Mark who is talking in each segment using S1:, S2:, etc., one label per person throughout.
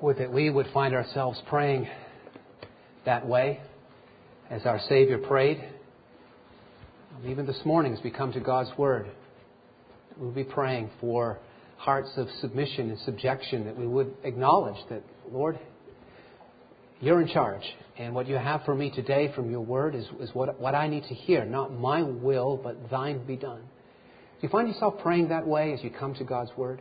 S1: Would that we would find ourselves praying that way as our Savior prayed. Even this morning as we come to God's Word, we'll be praying for hearts of submission and subjection, that we would acknowledge that, Lord, You're in charge. And what You have for me today from Your Word is what I need to hear. Not my will, but Thine be done. Do you find yourself praying that way as you come to God's Word?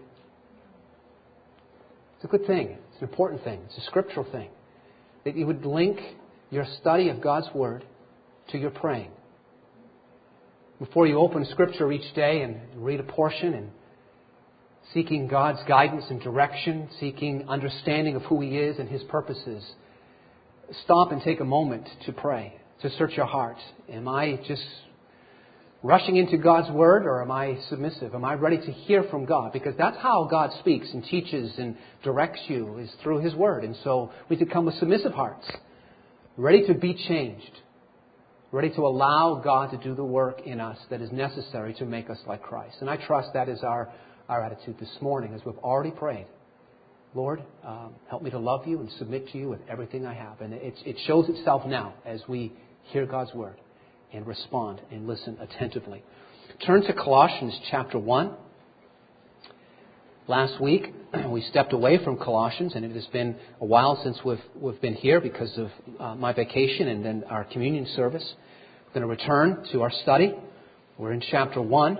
S1: It's a good thing. It's an important thing. It's a scriptural thing. That you would link your study of God's Word to your praying. Before you open Scripture each day and read a portion and seeking God's guidance and direction, seeking understanding of who He is and His purposes, stop and take a moment to pray, to search your heart. Am I just rushing into God's Word, or am I submissive? Am I ready to hear from God? Because that's how God speaks and teaches and directs you, is through His Word. And so we could come with submissive hearts, ready to be changed, ready to allow God to do the work in us that is necessary to make us like Christ. And I trust that is our attitude this morning, as we've already prayed. Lord, help me to love You and submit to You with everything I have. And it shows itself now as we hear God's Word and respond and listen attentively. Turn to Colossians chapter 1. Last week we stepped away from Colossians, and it has been a while since we've been here because of my vacation and then our communion service. We're going to return to our study. We're in chapter 1.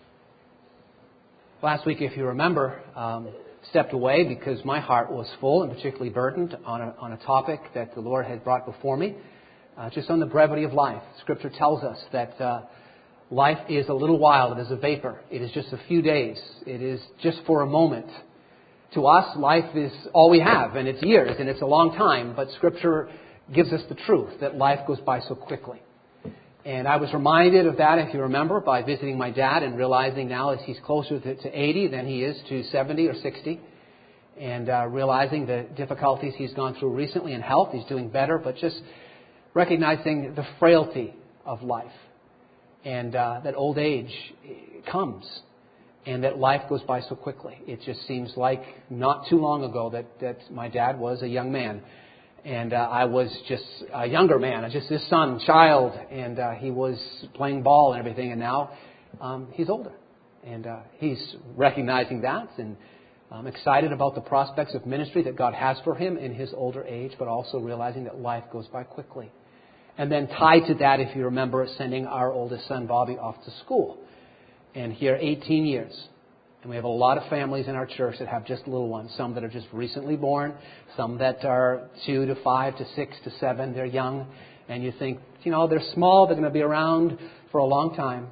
S1: Last week, if you remember, stepped away because my heart was full and particularly burdened on a topic that the Lord had brought before me. Just on the brevity of life. Scripture tells us that life is a little while. It is a vapor. It is just a few days. It is just for a moment. To us, life is all we have, and it's years, and it's a long time. But Scripture gives us the truth that life goes by so quickly. And I was reminded of that, if you remember, by visiting my dad and realizing now as he's closer to 80 than he is to 70 or 60. And realizing the difficulties he's gone through recently in health. He's doing better, but just recognizing the frailty of life, and that old age comes, and that life goes by so quickly. It just seems like not too long ago that my dad was a young man, and I was just a younger man, just his child, and he was playing ball and everything, and now he's older, and he's recognizing that, and I'm excited about the prospects of ministry that God has for him in his older age, but also realizing that life goes by quickly. And then tied to that, if you remember, sending our oldest son, Bobby, off to school. And here, 18 years. And we have a lot of families in our church that have just little ones. Some that are just recently born. Some that are 2 to 5 to 6 to 7. They're young. And you think, they're small. They're going to be around for a long time.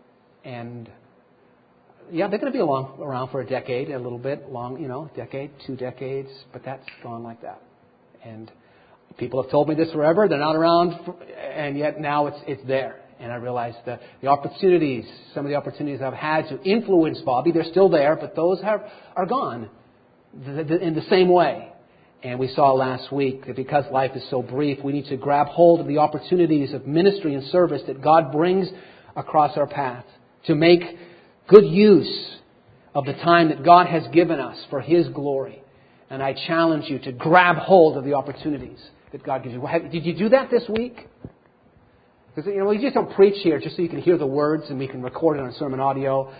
S1: And yeah, they're going to be around for a decade, a little bit long, decade, 2 decades. But that's gone like that. And people have told me this forever. They're not around, and yet now it's there. And I realize that some of the opportunities I've had to influence Bobby, they're still there, but those are gone in the same way. And we saw last week that because life is so brief, we need to grab hold of the opportunities of ministry and service that God brings across our path to make good use of the time that God has given us for His glory. And I challenge you to grab hold of the opportunities that God gives you. Did you do that this week? Because, we just don't preach here just so you can hear the words and we can record it on sermon audio.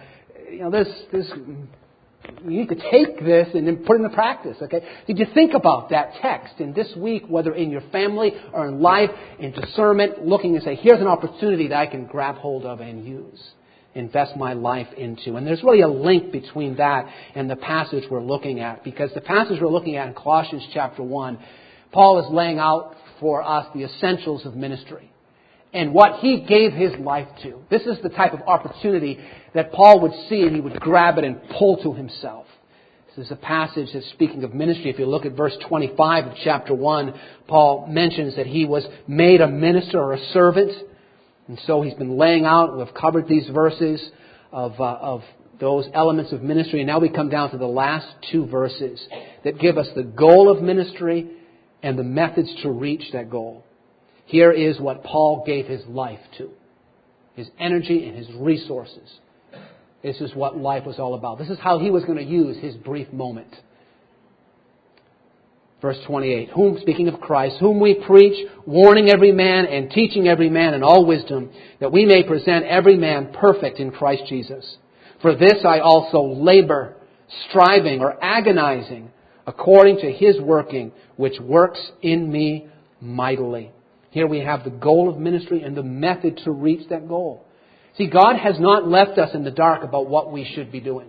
S1: You need to take this and then put it into practice, okay? Did you think about that text? And this week, whether in your family or in life, in discernment, looking and say, here's an opportunity that I can grab hold of and use. Invest my life into. And there's really a link between that and the passage we're looking at. Because the passage we're looking at in Colossians chapter 1, Paul is laying out for us the essentials of ministry and what he gave his life to. This is the type of opportunity that Paul would see and he would grab it and pull to himself. This is a passage that's speaking of ministry. If you look at verse 25 of chapter 1, Paul mentions that he was made a minister or a servant. And so he's been laying out, we've covered these verses of those elements of ministry. And now we come down to the last 2 verses that give us the goal of ministry and the methods to reach that goal. Here is what Paul gave his life to. His energy and his resources. This is what life was all about. This is how he was going to use his brief moment. Verse 28, whom, speaking of Christ, whom we preach, warning every man and teaching every man in all wisdom, that we may present every man perfect in Christ Jesus. For this I also labor, striving or agonizing, according to His working, which works in me mightily. Here we have the goal of ministry and the method to reach that goal. See, God has not left us in the dark about what we should be doing.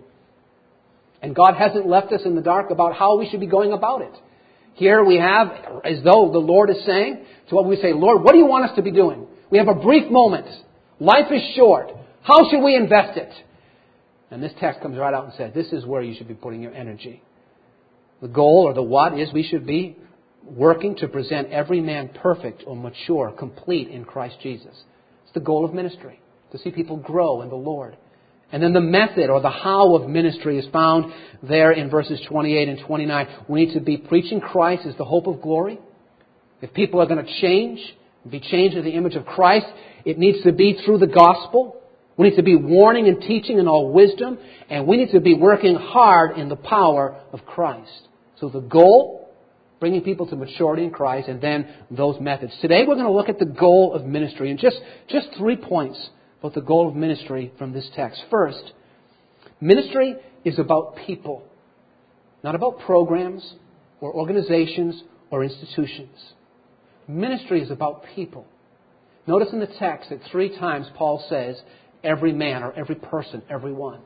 S1: And God hasn't left us in the dark about how we should be going about it. Here we have, as though the Lord is saying, to what we say, Lord, what do you want us to be doing? We have a brief moment. Life is short. How should we invest it? And this text comes right out and says, this is where you should be putting your energy. The goal or the what is we should be working to present every man perfect or mature, complete in Christ Jesus. It's the goal of ministry, to see people grow in the Lord. And then the method or the how of ministry is found there in verses 28 and 29. We need to be preaching Christ as the hope of glory. If people are going to change, be changed in the image of Christ, it needs to be through the gospel. We need to be warning and teaching in all wisdom. And we need to be working hard in the power of Christ. So the goal, bringing people to maturity in Christ, and then those methods. Today we're going to look at the goal of ministry. And just 3 points about the goal of ministry from this text. First, ministry is about people, not about programs or organizations or institutions. Ministry is about people. Notice in the text that 3 times Paul says, every man or every person, everyone.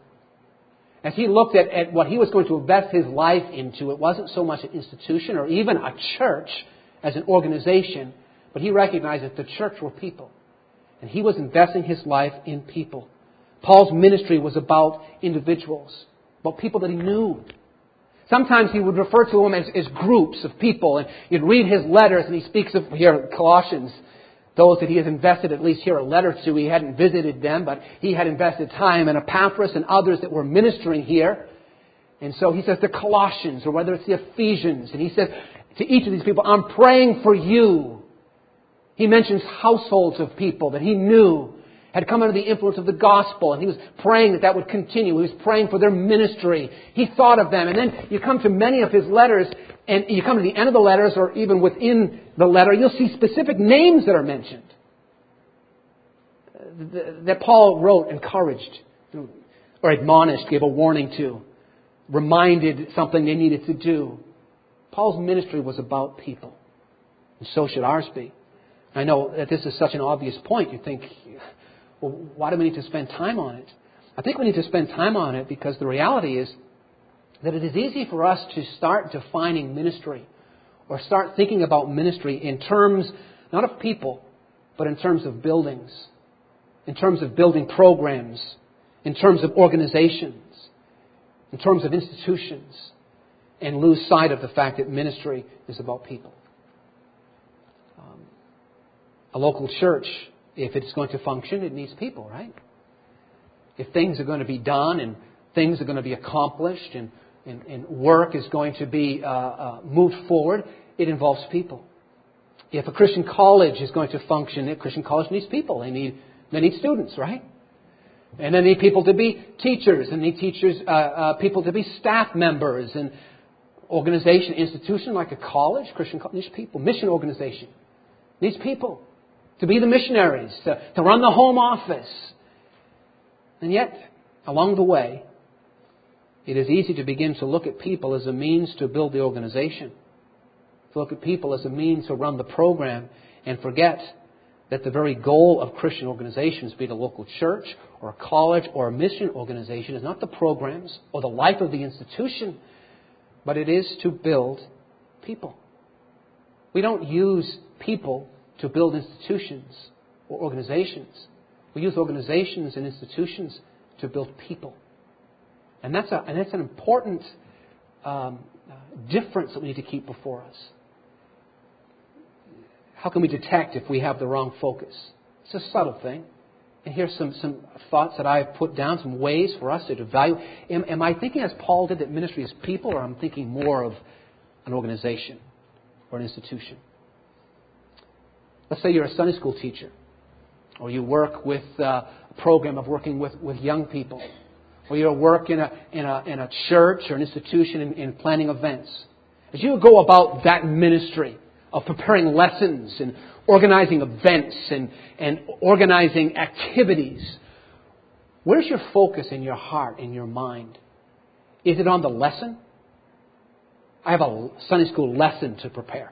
S1: As he looked at what he was going to invest his life into, it wasn't so much an institution or even a church as an organization, but he recognized that the church were people. And he was investing his life in people. Paul's ministry was about individuals, about people that he knew. Sometimes he would refer to them as groups of people. And you'd read his letters, and he speaks of, here, Colossians, those that he has invested at least here a letter to. He hadn't visited them, but he had invested time, and Epaphras and others that were ministering here. And so he says the Colossians, or whether it's the Ephesians, and he says to each of these people, I'm praying for you. He mentions households of people that he knew had come under the influence of the gospel, and he was praying that would continue. He was praying for their ministry. He thought of them. And then you come to many of his letters, and you come to the end of the letters, or even within the letter, you'll see specific names that are mentioned. That Paul wrote, encouraged, or admonished, gave a warning to, reminded something they needed to do. Paul's ministry was about people. And so should ours be. I know that this is such an obvious point. You think, well, why do we need to spend time on it? I think we need to spend time on it because the reality is that it is easy for us to start defining ministry or start thinking about ministry in terms, not of people, but in terms of buildings, in terms of building programs, in terms of organizations, in terms of institutions, and lose sight of the fact that ministry is about people. A local church, if it's going to function, it needs people, right? If things are going to be done and things are going to be accomplished and work is going to be moved forward, it involves people. If a Christian college is going to function, a Christian college needs people. They need students, right? And they need people to be teachers, and need people to be staff members, and organization, institution like a college, Christian college needs people. Mission organization needs people. To be the missionaries, to run the home office. And yet, along the way, it is easy to begin to look at people as a means to build the organization. To look at people as a means to run the program and forget that the very goal of Christian organizations, be it a local church or a college or a mission organization, is not the programs or the life of the institution, but it is to build people. We don't use people to build institutions or organizations. We use organizations and institutions to build people. And that's an important difference that we need to keep before us. How can we detect if we have the wrong focus? It's a subtle thing. And here's some thoughts that I've put down, some ways for us to evaluate. Am I thinking as Paul did that ministry is people, or I'm thinking more of an organization or an institution? Let's say you're a Sunday school teacher, or you work with a program of working with young people, or you work in a church or an institution in planning events. As you go about that ministry of preparing lessons and organizing events and organizing activities, where's your focus in your heart, in your mind? Is it on the lesson? I have a Sunday school lesson to prepare.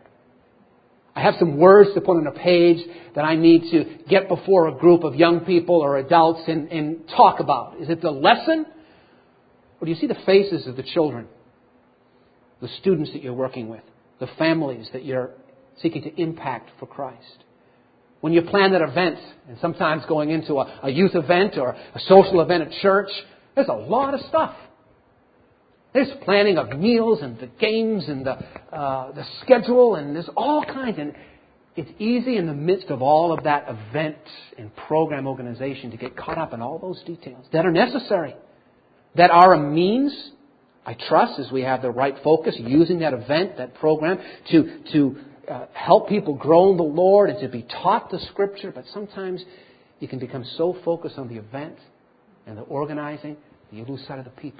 S1: I have some words to put on a page that I need to get before a group of young people or adults and talk about. Is it the lesson? Or do you see the faces of the children, the students that you're working with, the families that you're seeking to impact for Christ? When you plan that event, and sometimes going into a youth event or a social event at church, there's a lot of stuff. There's planning of meals and the games and the schedule, and there's all kinds. And it's easy in the midst of all of that event and program organization to get caught up in all those details that are necessary, that are a means, I trust, as we have the right focus, using that event, that program, to help people grow in the Lord and to be taught the Scripture. But sometimes you can become so focused on the event and the organizing that you lose sight of the people.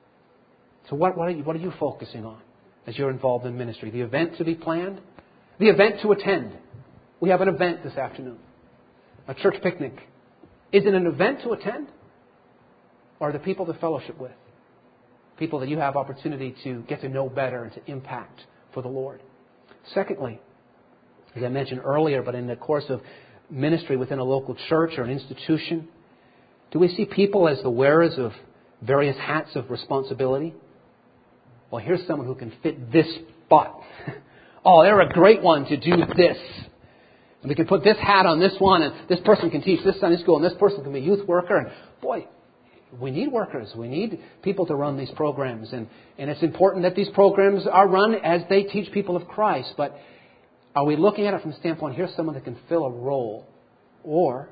S1: So what are you focusing on as you're involved in ministry? The event to be planned? The event to attend? We have an event this afternoon. A church picnic. Is it an event to attend? Or are the people to fellowship with? People that you have opportunity to get to know better and to impact for the Lord. Secondly, as I mentioned earlier, but in the course of ministry within a local church or an institution, do we see people as the wearers of various hats of responsibility? Well, here's someone who can fit this spot. Oh, they're a great one to do this. And we can put this hat on this one, and this person can teach this Sunday school, and this person can be a youth worker. And boy, we need workers. We need people to run these programs. And it's important that these programs are run as they teach people of Christ. But are we looking at it from the standpoint, here's someone that can fill a role? Or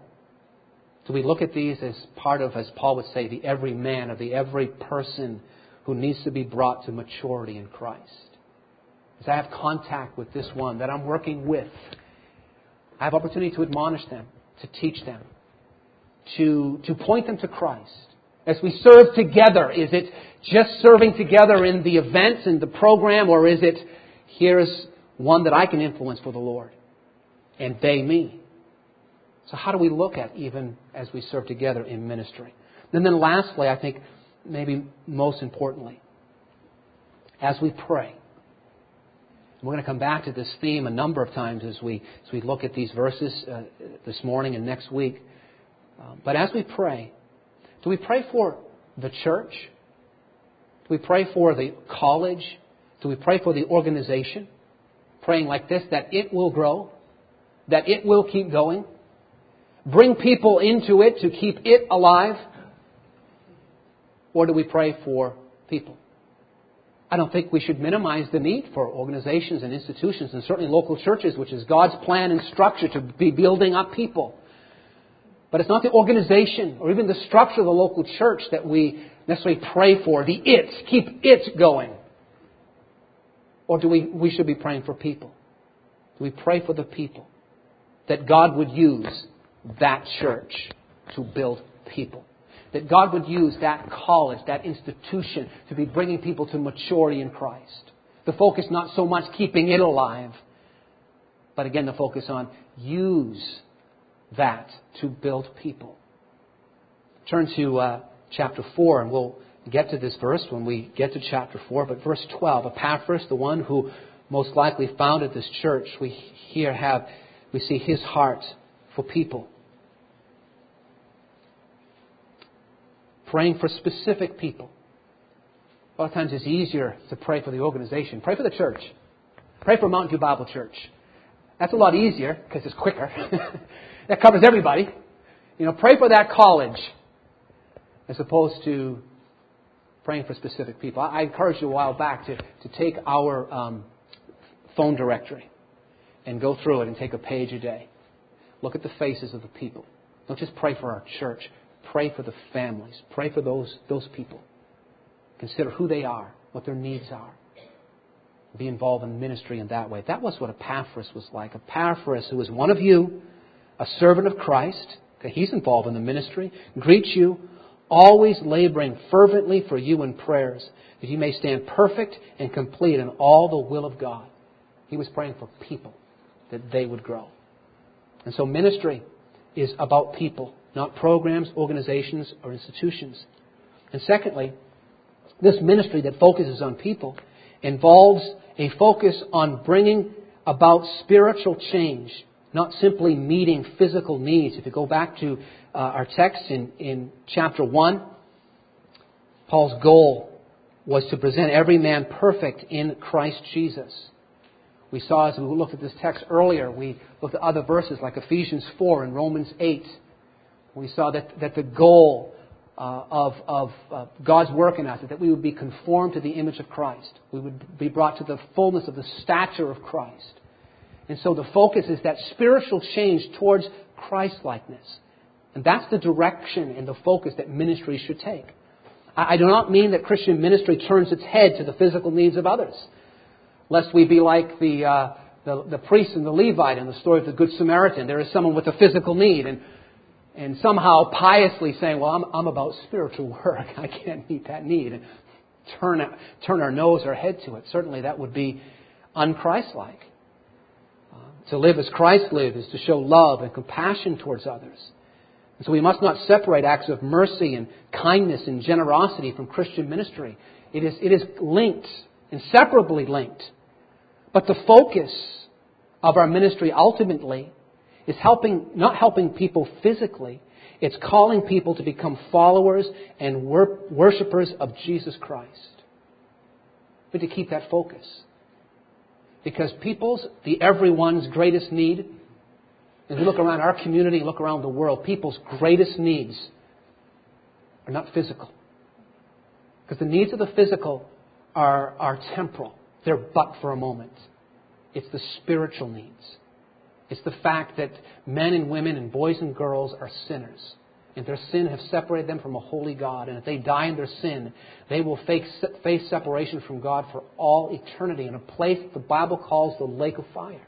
S1: do we look at these as part of, as Paul would say, the every man, or the every person who needs to be brought to maturity in Christ? As I have contact with this one that I'm working with, I have opportunity to admonish them, to teach them, to point them to Christ. As we serve together, is it just serving together in the events and the program, or is it, here's one that I can influence for the Lord, and they me? So how do we look at even as we serve together in ministry? And then lastly, I think maybe most importantly, as we pray. We're going to come back to this theme a number of times as we look at these verses this morning and next week. But as we pray, do we pray for the church? Do we pray for the college? Do we pray for the organization? Praying like this, that it will grow, that it will keep going. Bring people into it to keep it alive. Or do we pray for people? I don't think we should minimize the need for organizations and institutions, and certainly local churches, which is God's plan and structure to be building up people. But it's not the organization or even the structure of the local church that we necessarily pray for. The it, keep it going. Or do we should be praying for people? Do we pray for the people? That God would use that church to build people. That God would use that college, that institution, to be bringing people to maturity in Christ. The focus not so much keeping it alive, but again the focus on use that to build people. Turn to chapter 4, and we'll get to this verse when we get to chapter 4. But verse 12, Epaphras, the one who most likely founded this church, we see his heart for people. Praying for specific people. A lot of times it's easier to pray for the organization. Pray for the church. Pray for Mountain View Bible Church. That's a lot easier because it's quicker. That covers everybody. Pray for that college as opposed to praying for specific people. I encouraged you a while back to take our phone directory and go through it and take a page a day. Look at the faces of the people. Don't just pray for our church. Pray for the families. Pray for those people. Consider who they are, what their needs are. Be involved in ministry in that way. That was what Epaphras was like. Epaphras, who is one of you, a servant of Christ. Okay, he's involved in the ministry. Greets you always laboring fervently for you in prayers, that you may stand perfect and complete in all the will of God. He was praying for people, that they would grow. And so ministry is about people, not programs, organizations, or institutions. And secondly, this ministry that focuses on people involves a focus on bringing about spiritual change, not simply meeting physical needs. If you go back to our text in chapter 1, Paul's goal was to present every man perfect in Christ Jesus. We saw as we looked at this text earlier, we looked at other verses like Ephesians 4 and Romans 8. We saw that the goal of God's work in us is that we would be conformed to the image of Christ. We would be brought to the fullness of the stature of Christ. And so the focus is that spiritual change towards Christ-likeness. And that's the direction and the focus that ministry should take. I do not mean that Christian ministry turns its head to the physical needs of others, lest we be like the priest and the Levite in the story of the Good Samaritan. There is someone with a physical need and somehow piously saying, well, I'm about spiritual work. I can't meet that need. And turn our nose or head to it. Certainly that would be un-Christ-like. To live as Christ lived is to show love and compassion towards others. And so we must not separate acts of mercy and kindness and generosity from Christian ministry. It is linked, inseparably linked. But the focus of our ministry ultimately is not helping people physically. It's calling people to become followers and worshipers of Jesus Christ. We need to keep that focus. Because everyone's greatest need, as we look around our community, look around the world, people's greatest needs are not physical. Because the needs of the physical are temporal. They're but for a moment. It's the spiritual needs. It's the fact that men and women and boys and girls are sinners. And their sin has separated them from a holy God. And if they die in their sin, they will face separation from God for all eternity in a place the Bible calls the lake of fire.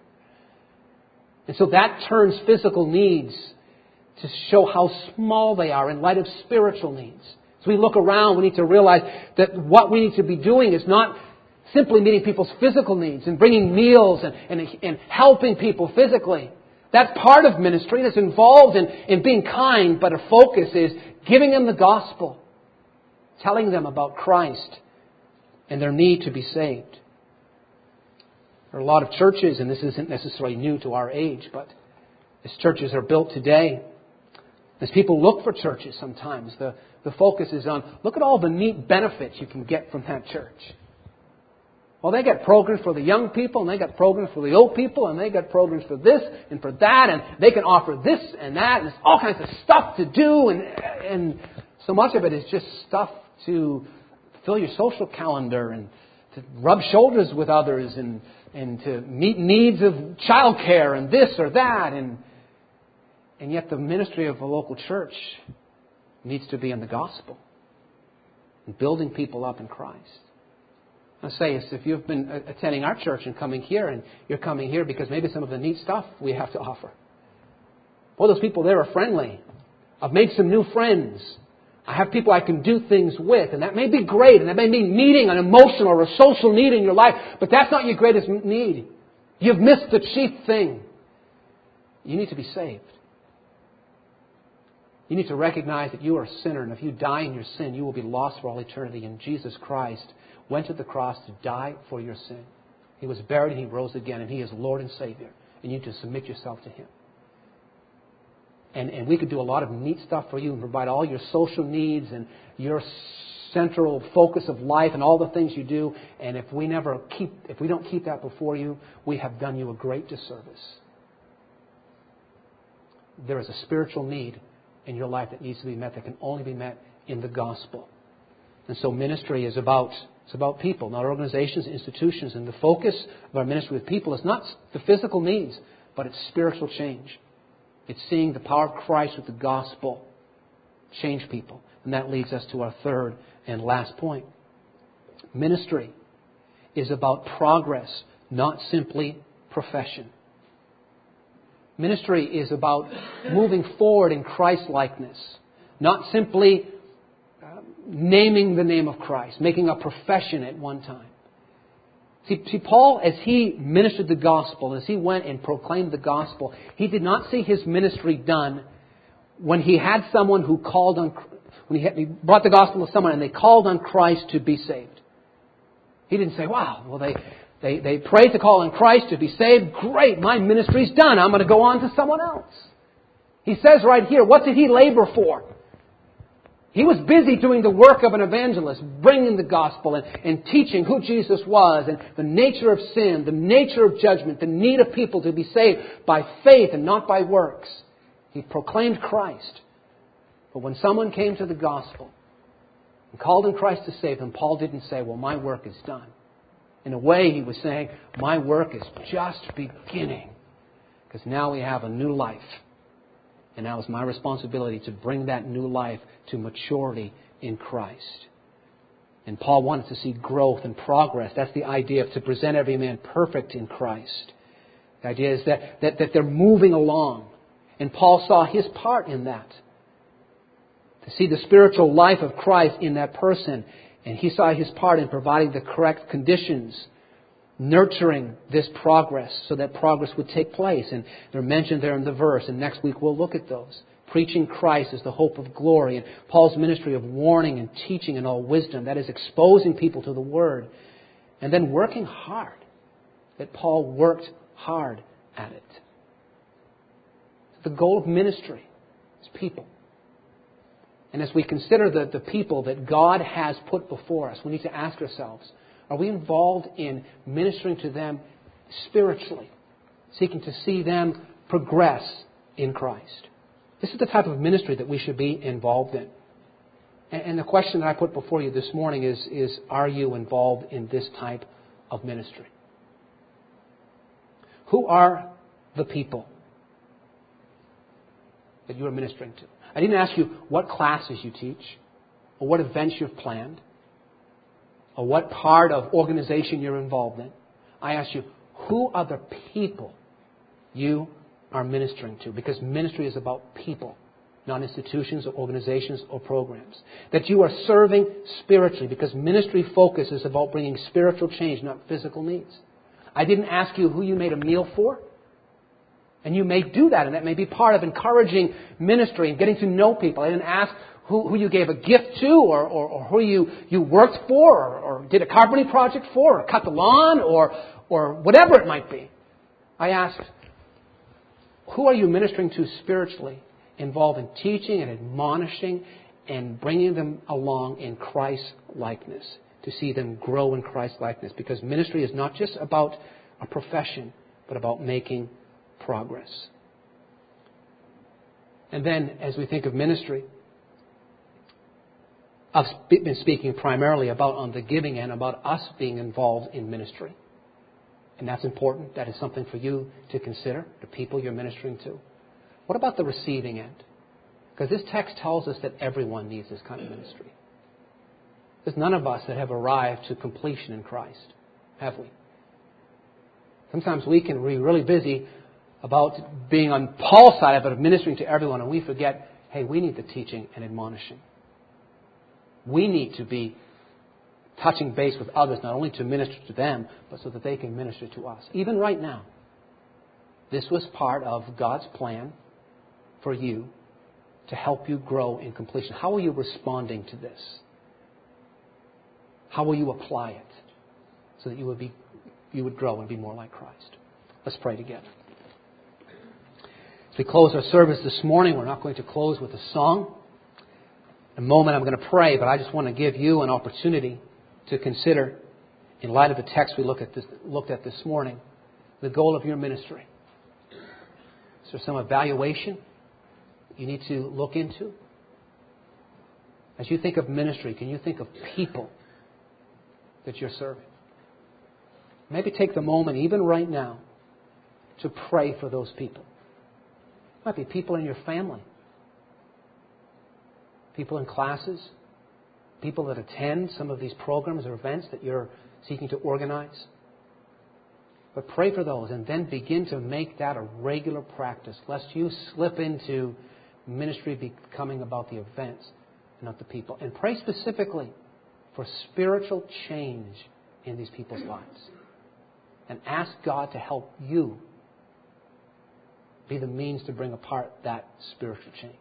S1: And so that turns physical needs to show how small they are in light of spiritual needs. As we look around, we need to realize that what we need to be doing is not simply meeting people's physical needs and bringing meals and helping people physically. That's part of ministry that's involved in being kind, but a focus is giving them the gospel, telling them about Christ and their need to be saved. There are a lot of churches, and this isn't necessarily new to our age, but as churches are built today, as people look for churches sometimes, the focus is on, look at all the neat benefits you can get from that church. Well, they got programs for the young people, and they got programs for the old people, and they got programs for this and for that, and they can offer this and that, and there's all kinds of stuff to do, and so much of it is just stuff to fill your social calendar and to rub shoulders with others and to meet needs of childcare and this or that, and yet the ministry of a local church needs to be in the gospel and building people up in Christ. I say is if you've been attending our church and coming here, and you're coming here because maybe some of the neat stuff we have to offer. Well, those people there are friendly. I've made some new friends. I have people I can do things with, and that may be great, and that may mean meeting an emotional or a social need in your life, but that's not your greatest need. You've missed the chief thing. You need to be saved. You need to recognize that you are a sinner, and if you die in your sin, you will be lost for all eternity. And Jesus Christ went to the cross to die for your sin. He was buried and He rose again, and He is Lord and Savior. And you need to submit yourself to Him. And we could do a lot of neat stuff for you and provide all your social needs and your central focus of life and all the things you do. And if we don't keep that before you, we have done you a great disservice. There is a spiritual need in your life that needs to be met, that can only be met in the gospel. And so ministry is about people, not organizations, institutions. And the focus of our ministry with people is not the physical needs, but it's spiritual change. It's seeing the power of Christ with the gospel change people. And that leads us to our third and last point. Ministry is about progress, not simply profession. Ministry is about moving forward in Christ-likeness, not simply naming the name of Christ, making a profession at one time. See, Paul, as he ministered the gospel, as he went and proclaimed the gospel, he did not see his ministry done when he had someone who called on, he brought the gospel to someone and they called on Christ to be saved. He didn't say, wow, well they prayed to call on Christ to be saved. Great, my ministry's done. I'm going to go on to someone else. He says right here, what did he labor for? He was busy doing the work of an evangelist, bringing the gospel and teaching who Jesus was and the nature of sin, the nature of judgment, the need of people to be saved by faith and not by works. He proclaimed Christ. But when someone came to the gospel and called on Christ to save them, Paul didn't say, well, my work is done. In a way, he was saying, my work is just beginning. Because now we have a new life. And now it's my responsibility to bring that new life to maturity in Christ. And Paul wanted to see growth and progress. That's the idea of to present every man perfect in Christ. The idea is that they're moving along. And Paul saw his part in that. To see the spiritual life of Christ in that person. And he saw his part in providing the correct conditions, nurturing this progress so that progress would take place. And they're mentioned there in the verse. And next week we'll look at those. Preaching Christ is the hope of glory. And Paul's ministry of warning and teaching in all wisdom. That is exposing people to the Word. And then working hard. That Paul worked hard at it. The goal of ministry is people. And as we consider the people that God has put before us, we need to ask ourselves, are we involved in ministering to them spiritually, seeking to see them progress in Christ? This is the type of ministry that we should be involved in. And the question that I put before you this morning is are you involved in this type of ministry? Who are the people that you are ministering to? I didn't ask you what classes you teach, or what events you've planned, or what part of organization you're involved in. I asked you, who are the people you are ministering to? Because ministry is about people, not institutions or organizations or programs. That you are serving spiritually, because ministry focus is about bringing spiritual change, not physical needs. I didn't ask you who you made a meal for. And you may do that, and that may be part of encouraging ministry and getting to know people. I didn't ask who you gave a gift to, or who you worked for, or did a carpentry project for, or cut the lawn, or whatever it might be. I asked, who are you ministering to spiritually, involved in teaching and admonishing and bringing them along in Christ's likeness, to see them grow in Christ's likeness? Because ministry is not just about a profession, but about making progress. And then, as we think of ministry, I've been speaking primarily about on the giving end, about us being involved in ministry. And that's important. That is something for you to consider, the people you're ministering to. What about the receiving end? Because this text tells us that everyone needs this kind of ministry. There's none of us that have arrived to completion in Christ, have we? Sometimes we can be really busy about being on Paul's side of it, of ministering to everyone, and we forget, hey, we need the teaching and admonishing. We need to be touching base with others, not only to minister to them, but so that they can minister to us. Even right now, this was part of God's plan for you to help you grow in completion. How are you responding to this? How will you apply it so that you would grow and be more like Christ? Let's pray together. As we close our service this morning, we're not going to close with a song. In a moment I'm going to pray, but I just want to give you an opportunity to consider, in light of the text we looked at this morning, the goal of your ministry. Is there some evaluation you need to look into? As you think of ministry, can you think of people that you're serving? Maybe take the moment, even right now, to pray for those people. It might be people in your family, people in classes, people that attend some of these programs or events that you're seeking to organize. But pray for those and then begin to make that a regular practice, lest you slip into ministry becoming about the events and of the people. And pray specifically for spiritual change in these people's lives. And ask God to help you be the means to bring apart that spiritual change.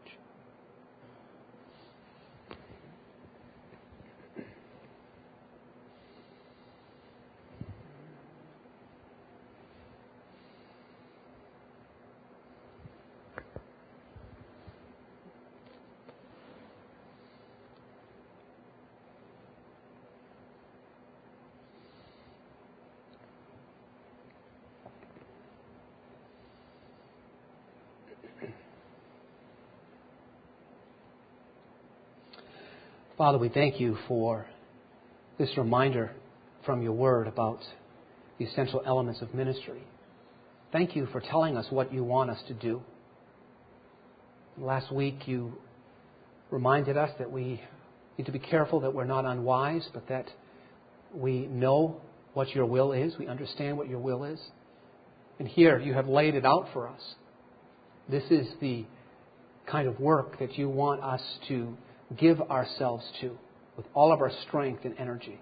S1: Father, we thank you for this reminder from your word about the essential elements of ministry. Thank you for telling us what you want us to do. Last week you reminded us that we need to be careful that we're not unwise, but that we know what your will is. We understand what your will is. And here you have laid it out for us. This is the kind of work that you want us to give ourselves to with all of our strength and energy.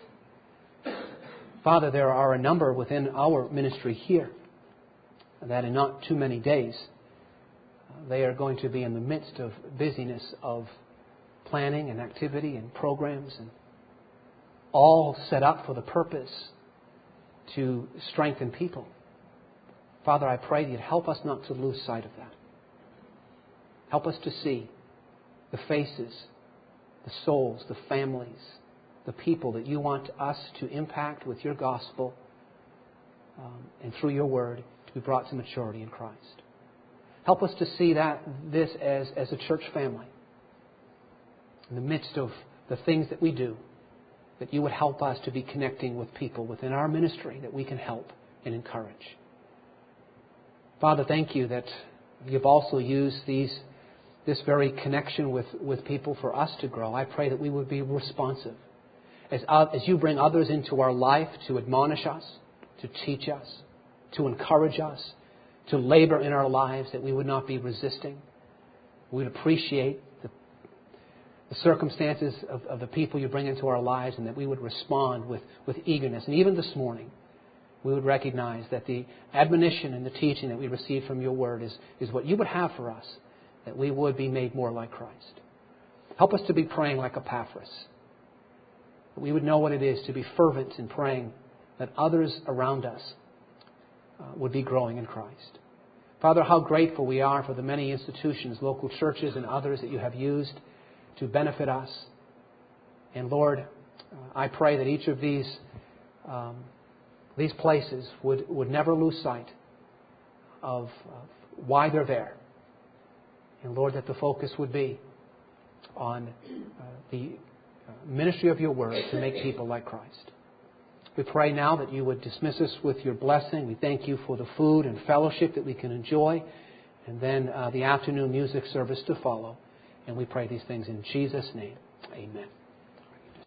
S1: Father, there are a number within our ministry here that in not too many days they are going to be in the midst of busyness of planning and activity and programs, and all set up for the purpose to strengthen people. Father, I pray that you'd help us not to lose sight of that. Help us to see the faces, the souls, the families, the people that you want us to impact with your gospel and through your word to be brought to maturity in Christ. Help us to see this as a church family. In the midst of the things that we do, that you would help us to be connecting with people within our ministry that we can help and encourage. Father, thank you that you've also used this very connection with people for us to grow. I pray that we would be responsive. As you bring others into our life to admonish us, to teach us, to encourage us, to labor in our lives, that we would not be resisting. We would appreciate the circumstances of the people you bring into our lives, and that we would respond with eagerness. And even this morning, we would recognize that the admonition and the teaching that we receive from your word is what you would have for us, that we would be made more like Christ. Help us to be praying like Epaphras. That we would know what it is to be fervent in praying that others around us would be growing in Christ. Father, how grateful we are for the many institutions, local churches and others that you have used to benefit us. And Lord, I pray that each of these places would never lose sight of why they're there. And Lord, that the focus would be on the ministry of your word to make people like Christ. We pray now that you would dismiss us with your blessing. We thank you for the food and fellowship that we can enjoy, and then the afternoon music service to follow. And we pray these things in Jesus' name. Amen.